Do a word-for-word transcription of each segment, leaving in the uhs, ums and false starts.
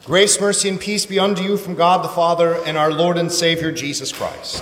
Grace, mercy, and peace be unto you from God the Father and our Lord and Savior, Jesus Christ.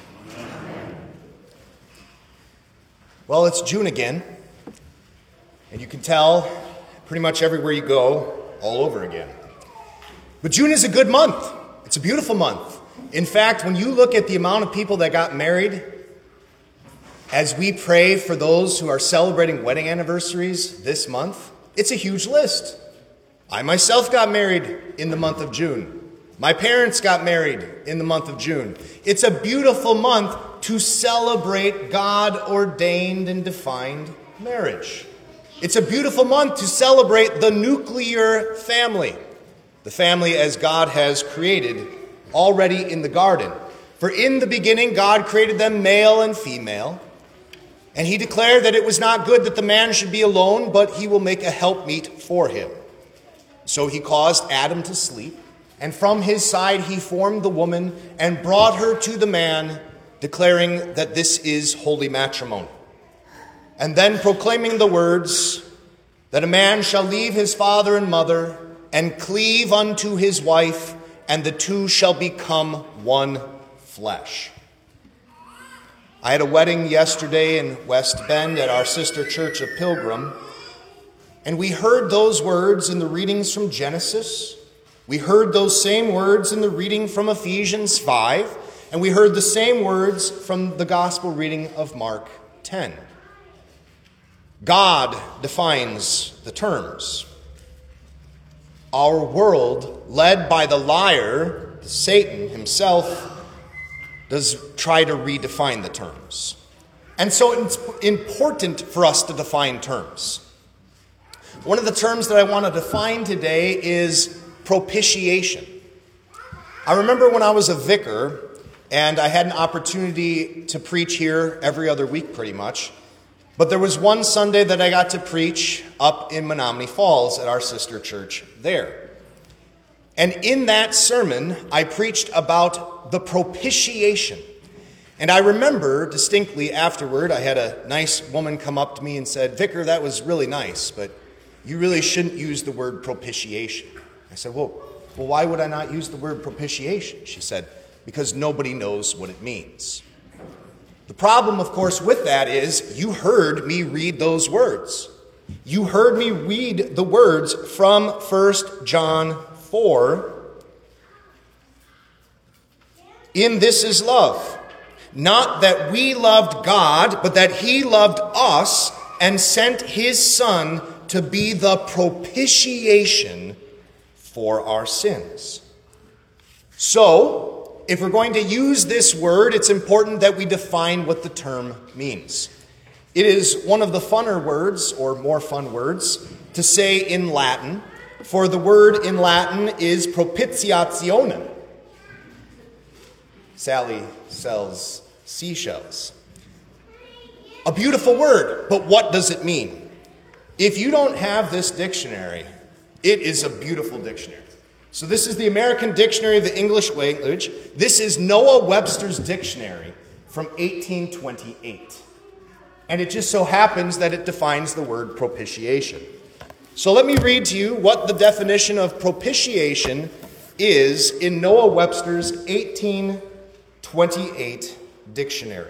Well, it's June again, and you can tell pretty much everywhere you go, all over again. But June is a good month. It's a beautiful month. In fact, when you look at the amount of people that got married, as we pray for those who are celebrating wedding anniversaries this month, it's a huge list. I myself got married in the month of June. My parents got married in the month of June. It's a beautiful month to celebrate God-ordained and defined marriage. It's a beautiful month to celebrate the nuclear family, the family as God has created already in the garden. For in the beginning, God created them male and female, and he declared that it was not good that the man should be alone, but he will make a helpmeet for him. So he caused Adam to sleep, and from his side he formed the woman and brought her to the man, declaring that this is holy matrimony. And then proclaiming the words that a man shall leave his father and mother and cleave unto his wife, and the two shall become one flesh. I had a wedding yesterday in West Bend at our sister church of Pilgrim, and we heard those words in the readings from Genesis. We heard those same words in the reading from Ephesians five, and we heard the same words from the gospel reading of Mark ten. God defines the terms. Our world, led by the liar, Satan himself, does try to redefine the terms. And so it's important for us to define terms. One of the terms that I want to define today is propitiation. I remember when I was a vicar, and I had an opportunity to preach here every other week pretty much, but there was one Sunday that I got to preach up in Menominee Falls at our sister church there. And in that sermon, I preached about the propitiation. And I remember distinctly afterward, I had a nice woman come up to me and said, "Vicar, that was really nice, but you really shouldn't use the word propitiation." I said, well, well, why would I not use the word propitiation? She said, because nobody knows what it means. The problem, of course, with that is you heard me read those words. You heard me read the words from First John four. In this is love, not that we loved God, but that he loved us and sent his Son to be the propitiation for our sins. So, if we're going to use this word, it's important that we define what the term means. It is one of the funner words, or more fun words, to say in Latin, for the word in Latin is propitiationem. Sally sells seashells. A beautiful word, but what does it mean? If you don't have this dictionary, it is a beautiful dictionary. So this is the American Dictionary of the English Language. This is Noah Webster's dictionary from eighteen twenty-eight. And it just so happens that it defines the word propitiation. So let me read to you what the definition of propitiation is in Noah Webster's eighteen twenty-eight dictionary.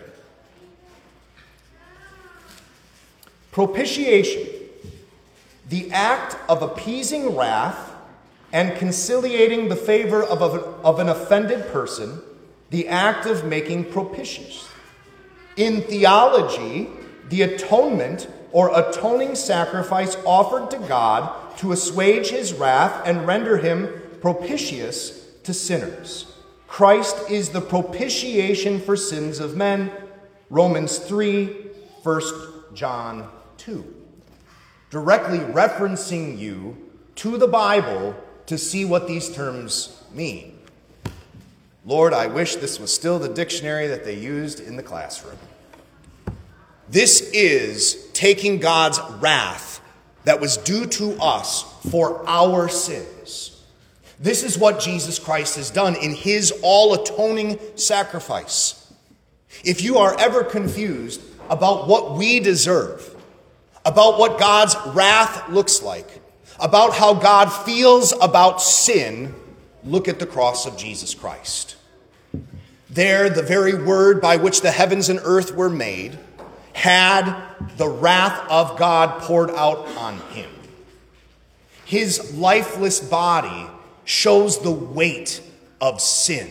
Propitiation: the act of appeasing wrath and conciliating the favor of, a, of an offended person, the act of making propitious. In theology, the atonement or atoning sacrifice offered to God to assuage his wrath and render him propitious to sinners. Christ is the propitiation for sins of men. Romans three, First John two. Directly referencing you to the Bible to see what these terms mean. Lord, I wish this was still the dictionary that they used in the classroom. This is taking God's wrath that was due to us for our sins. This is what Jesus Christ has done in his all-atoning sacrifice. If you are ever confused about what we deserve, about what God's wrath looks like, about how God feels about sin, look at the cross of Jesus Christ. There, the very word by which the heavens and earth were made had the wrath of God poured out on him. His lifeless body shows the weight of sin.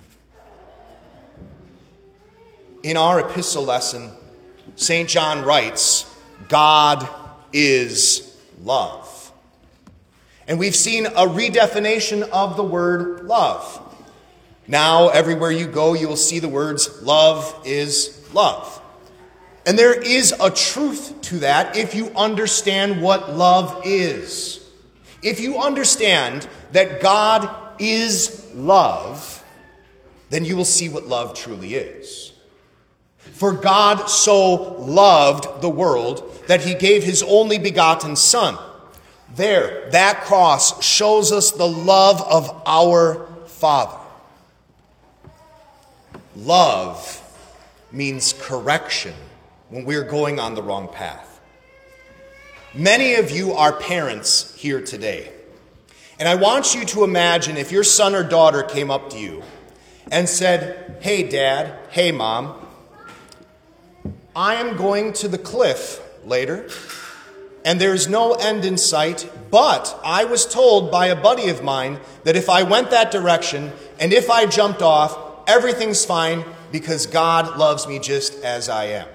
In our epistle lesson, Saint John writes, God is love. And we've seen a redefinition of the word love. Now, everywhere you go, you will see the words, love is love. And there is a truth to that if you understand what love is. If you understand that God is love, then you will see what love truly is. For God so loved the world that he gave his only begotten Son. There, that cross shows us the love of our Father. Love means correction when we're going on the wrong path. Many of you are parents here today. And I want you to imagine if your son or daughter came up to you and said, hey, Dad, hey, Mom, I am going to the cliff later, and there's no end in sight, but I was told by a buddy of mine that if I went that direction and if I jumped off, everything's fine because God loves me just as I am.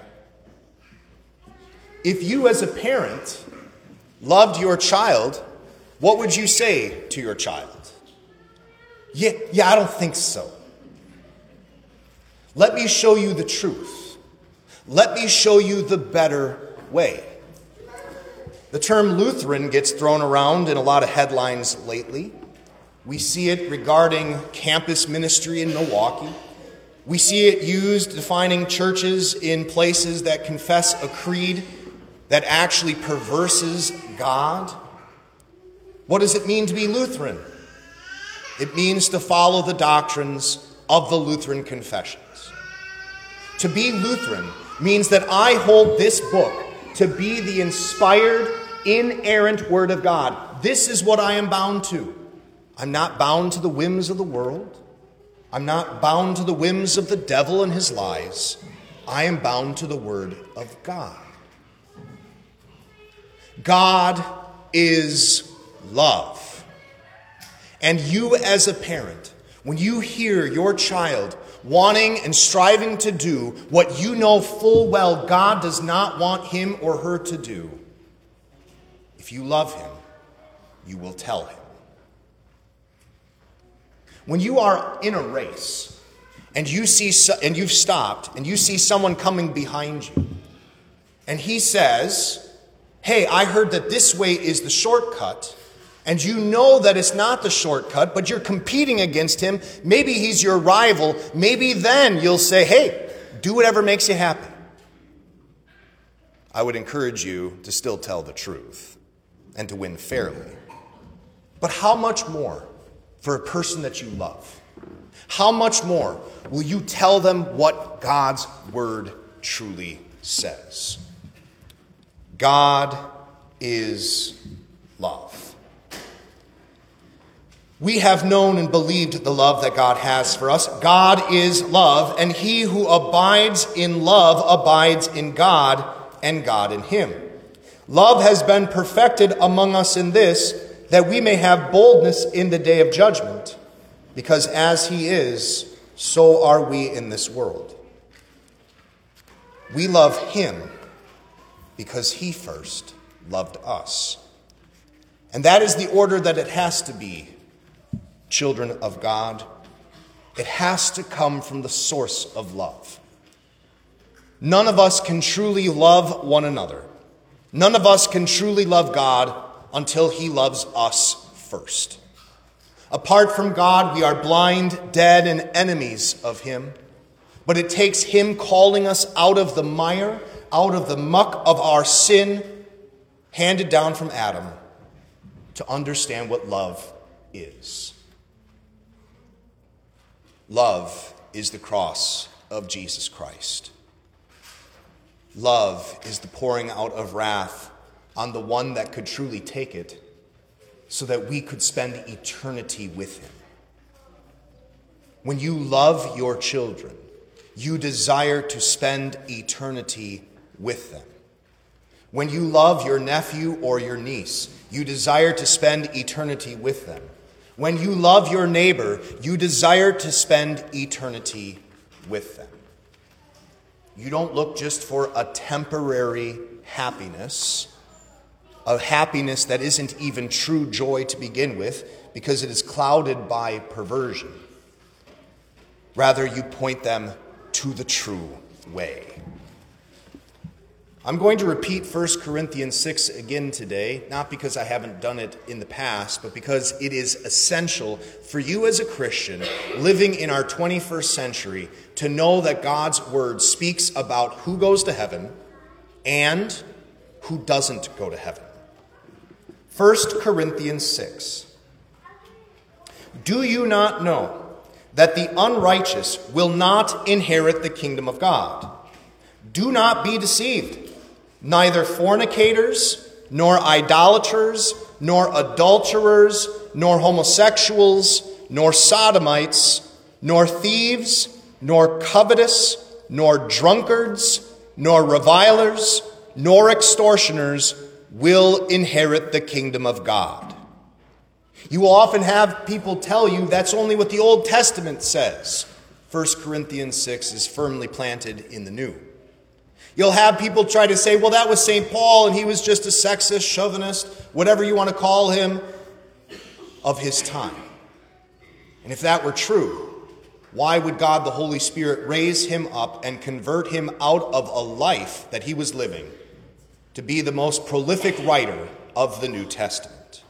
If you as a parent loved your child, what would you say to your child? Yeah, yeah, I don't think so. Let me show you the truth. Let me show you the better way. The term Lutheran gets thrown around in a lot of headlines lately. We see it regarding campus ministry in Milwaukee. We see it used defining churches in places that confess a creed that actually perverses God. What does it mean to be Lutheran? It means to follow the doctrines of the Lutheran confessions. To be Lutheran means that I hold this book to be the inspired, inerrant Word of God. This is what I am bound to. I'm not bound to the whims of the world. I'm not bound to the whims of the devil and his lies. I am bound to the Word of God. God is love. And you as a parent, when you hear your child wanting and striving to do what you know full well God does not want him or her to do, if you love him, you will tell him. When you are in a race and you see and you've stopped and you see someone coming behind you and he says, hey, I heard that this way is the shortcut, and you know that it's not the shortcut, but you're competing against him, maybe he's your rival, maybe then you'll say, hey, do whatever makes you happy. I would encourage you to still tell the truth and to win fairly. But how much more for a person that you love? How much more will you tell them what God's word truly says? God is love. We have known and believed the love that God has for us. God is love, and he who abides in love abides in God, and God in him. Love has been perfected among us in this, that we may have boldness in the day of judgment, because as he is, so are we in this world. We love him because he first loved us. And that is the order that it has to be, children of God. It has to come from the source of love. None of us can truly love one another. None of us can truly love God until he loves us first. Apart from God, we are blind, dead, and enemies of him. But it takes him calling us out of the mire, out of the muck of our sin, handed down from Adam, to understand what love is. Love is the cross of Jesus Christ. Love is the pouring out of wrath on the one that could truly take it, so that we could spend eternity with him. When you love your children, you desire to spend eternity with them. When you love your nephew or your niece, you desire to spend eternity with them. When you love your neighbor, you desire to spend eternity with them. You don't look just for a temporary happiness, a happiness that isn't even true joy to begin with, because it is clouded by perversion. Rather, you point them to the true way. I'm going to repeat First Corinthians six again today, not because I haven't done it in the past, but because it is essential for you as a Christian living in our twenty-first century to know that God's word speaks about who goes to heaven and who doesn't go to heaven. First Corinthians six. Do you not know that the unrighteous will not inherit the kingdom of God? Do not be deceived. Neither fornicators, nor idolaters, nor adulterers, nor homosexuals, nor sodomites, nor thieves, nor covetous, nor drunkards, nor revilers, nor extortioners will inherit the kingdom of God. You will often have people tell you that's only what the Old Testament says. First Corinthians six is firmly planted in the New. You'll have people try to say, well, that was Saint Paul, and he was just a sexist, chauvinist, whatever you want to call him, of his time. And if that were true, why would God the Holy Spirit raise him up and convert him out of a life that he was living to be the most prolific writer of the New Testament?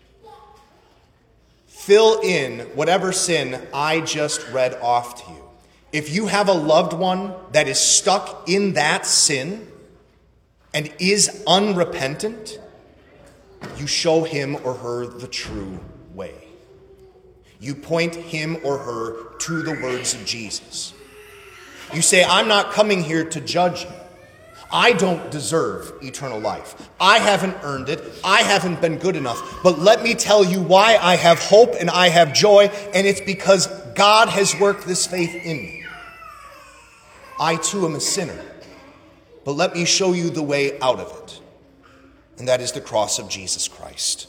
Fill in whatever sin I just read off to you. If you have a loved one that is stuck in that sin and is unrepentant, you show him or her the true way. You point him or her to the words of Jesus. You say, I'm not coming here to judge you. I don't deserve eternal life. I haven't earned it. I haven't been good enough. But let me tell you why I have hope and I have joy, and it's because God has worked this faith in me. I too am a sinner, but let me show you the way out of it, and that is the cross of Jesus Christ.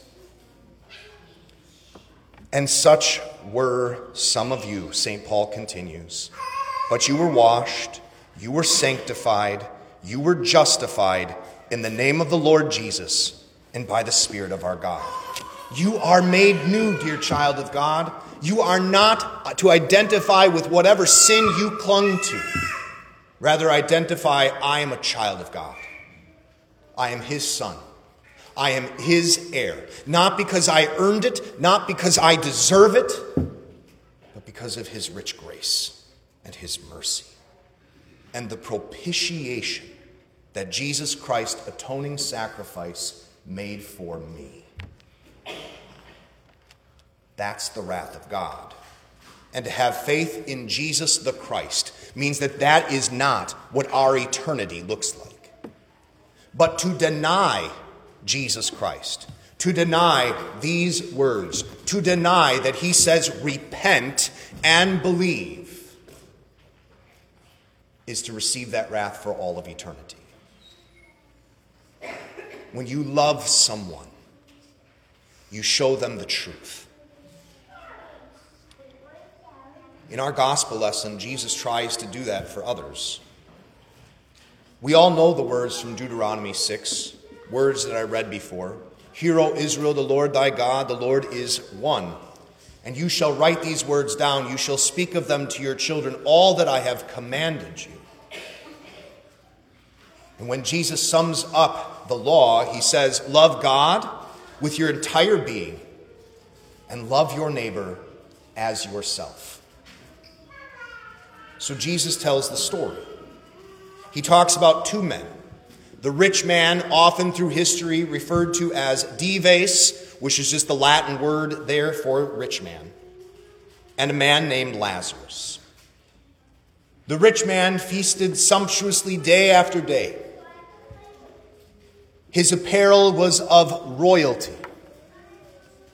And such were some of you, Saint Paul continues, but you were washed, you were sanctified, you were justified in the name of the Lord Jesus and by the Spirit of our God. You are made new, dear child of God. You are not to identify with whatever sin you clung to. Rather, identify, I am a child of God. I am his son. I am his heir. Not because I earned it, not because I deserve it, but because of his rich grace and his mercy. And the propitiation that Jesus Christ's atoning sacrifice made for me. That's the wrath of God. And to have faith in Jesus the Christ means that that is not what our eternity looks like. But to deny Jesus Christ, to deny these words, to deny that he says repent and believe, is to receive that wrath for all of eternity. When you love someone, you show them the truth. In our gospel lesson, Jesus tries to do that for others. We all know the words from Deuteronomy six, words that I read before. Hear, O Israel, the Lord thy God, the Lord is one. And you shall write these words down. You shall speak of them to your children, all that I have commanded you. And when Jesus sums up the law, he says, love God with your entire being and love your neighbor as yourself. So Jesus tells the story. He talks about two men. The rich man, often through history referred to as Dives, which is just the Latin word there for rich man, and a man named Lazarus. The rich man feasted sumptuously day after day. His apparel was of royalty.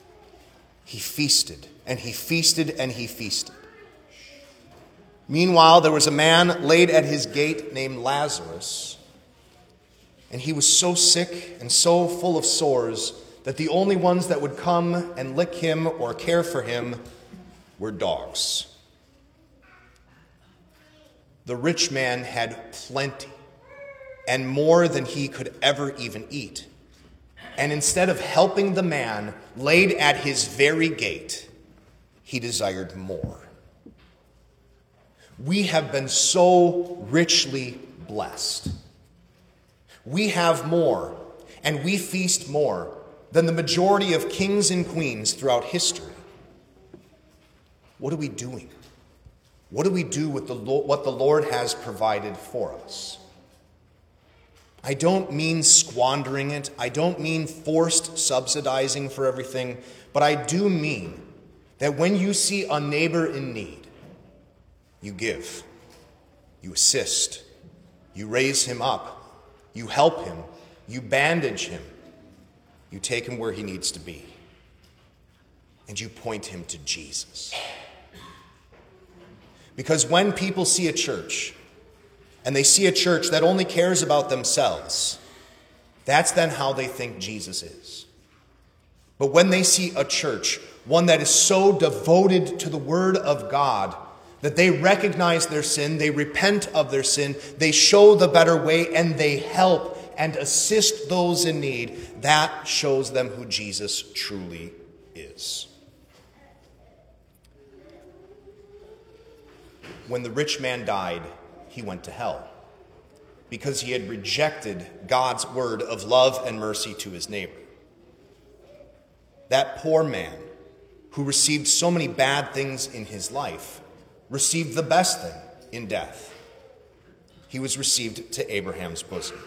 he feasted, and he feasted, and he feasted. Meanwhile, there was a man laid at his gate named Lazarus, and he was so sick and so full of sores that the only ones that would come and lick him or care for him were dogs. The rich man had plenty, and more than he could ever even eat. And instead of helping the man laid at his very gate, he desired more. We have been so richly blessed. We have more, and we feast more than the majority of kings and queens throughout history. What are we doing? What do we do with the Lord, what the Lord has provided for us? I don't mean squandering it. I don't mean forced subsidizing for everything. But I do mean that when you see a neighbor in need, you give, you assist, you raise him up, you help him, you bandage him, you take him where he needs to be, and you point him to Jesus. Because when people see a church, and they see a church that only cares about themselves, that's then how they think Jesus is. But when they see a church, one that is so devoted to the Word of God, that they recognize their sin, they repent of their sin, they show the better way, and they help and assist those in need, that shows them who Jesus truly is. When the rich man died, he went to hell because he had rejected God's word of love and mercy to his neighbor. That poor man who received so many bad things in his life received the best thing in death. He was received to Abraham's bosom.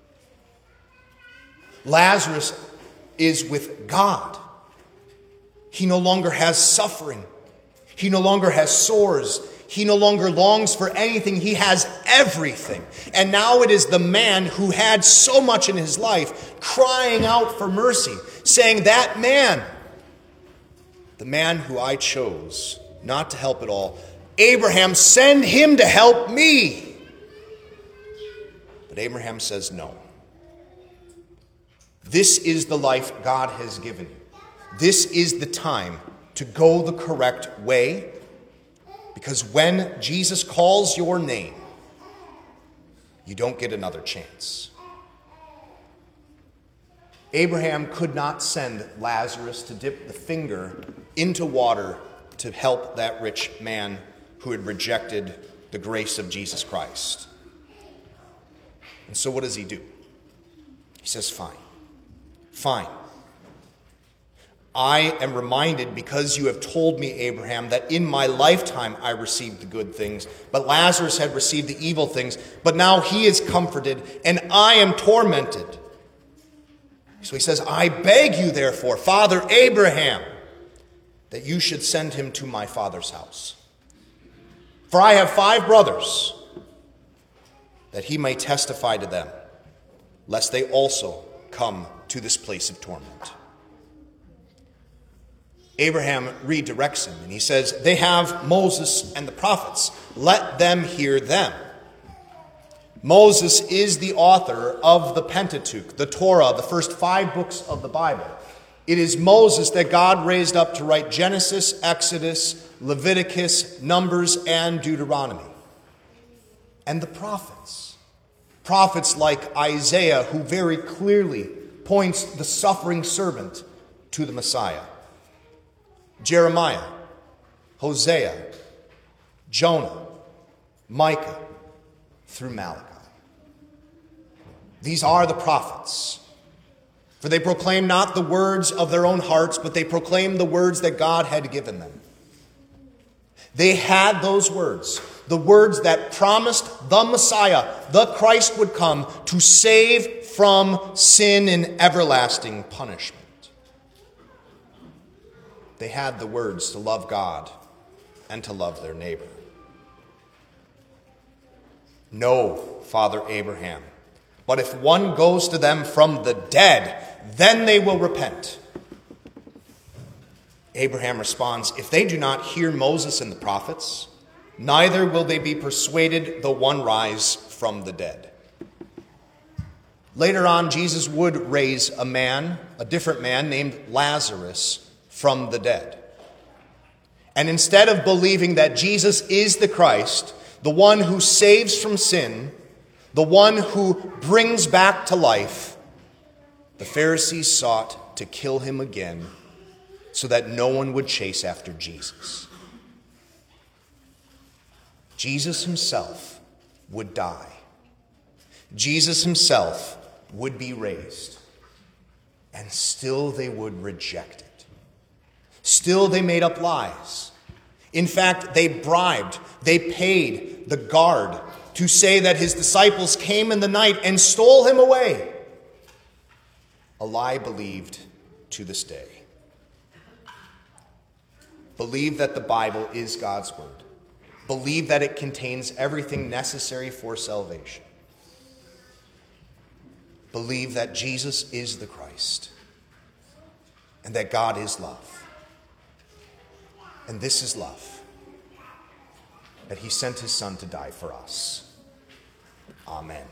Lazarus is with God. He no longer has suffering. He no longer has sores. He no longer longs for anything. He has everything. And now it is the man who had so much in his life crying out for mercy, saying, that man, the man who I chose not to help at all, Abraham, send him to help me. But Abraham says no. This is the life God has given you. This is the time to go the correct way. Because when Jesus calls your name, you don't get another chance. Abraham could not send Lazarus to dip the finger into water to help that rich man who had rejected the grace of Jesus Christ. And so what does he do? He says, fine, fine. I am reminded, because you have told me, Abraham, that in my lifetime I received the good things, but Lazarus had received the evil things, but now he is comforted, and I am tormented. So he says, I beg you, therefore, Father Abraham, that you should send him to my father's house. For I have five brothers, that he may testify to them, lest they also come to this place of torment. Abraham redirects him, and he says, they have Moses and the prophets. Let them hear them. Moses is the author of the Pentateuch, the Torah, the first five books of the Bible. It is Moses that God raised up to write Genesis, Exodus, Leviticus, Numbers, and Deuteronomy. And the prophets. Prophets like Isaiah, who very clearly points the suffering servant to the Messiah. Jeremiah, Hosea, Jonah, Micah, through Malachi. These are the prophets. For they proclaim not the words of their own hearts, but they proclaim the words that God had given them. They had those words, the words that promised the Messiah, the Christ, would come to save from sin and everlasting punishment. They had the words to love God and to love their neighbor. No, Father Abraham, but if one goes to them from the dead, then they will repent. Abraham responds, "If they do not hear Moses and the prophets, neither will they be persuaded though one rise from the dead." Later on, Jesus would raise a man, a different man named Lazarus, from the dead. And instead of believing that Jesus is the Christ, the one who saves from sin, the one who brings back to life, the Pharisees sought to kill him again so that no one would chase after Jesus. Jesus himself would die. Jesus himself would be raised. And still they would reject it. Still they made up lies. In fact, they bribed, they paid the guard to say that his disciples came in the night and stole him away. A lie believed to this day. Believe that the Bible is God's word. Believe that it contains everything necessary for salvation. Believe that Jesus is the Christ and that God is love. And this is love, that he sent his Son to die for us. Amen.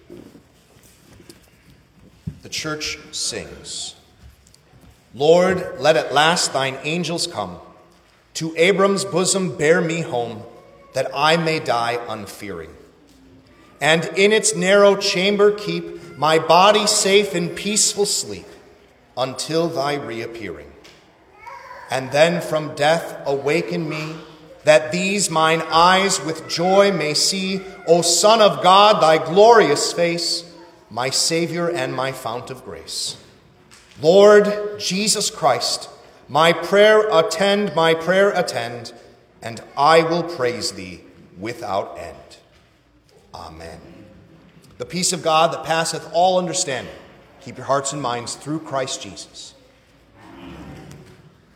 The church sings, "Lord, let at last thine angels come, to Abram's bosom bear me home, that I may die unfearing, and in its narrow chamber keep my body safe in peaceful sleep until thy reappearing. And then from death awaken me, that these mine eyes with joy may see, O Son of God, thy glorious face, my Savior and my fount of grace. Lord Jesus Christ, my prayer attend, my prayer attend, and I will praise thee without end. Amen." The peace of God that passeth all understanding, keep your hearts and minds through Christ Jesus.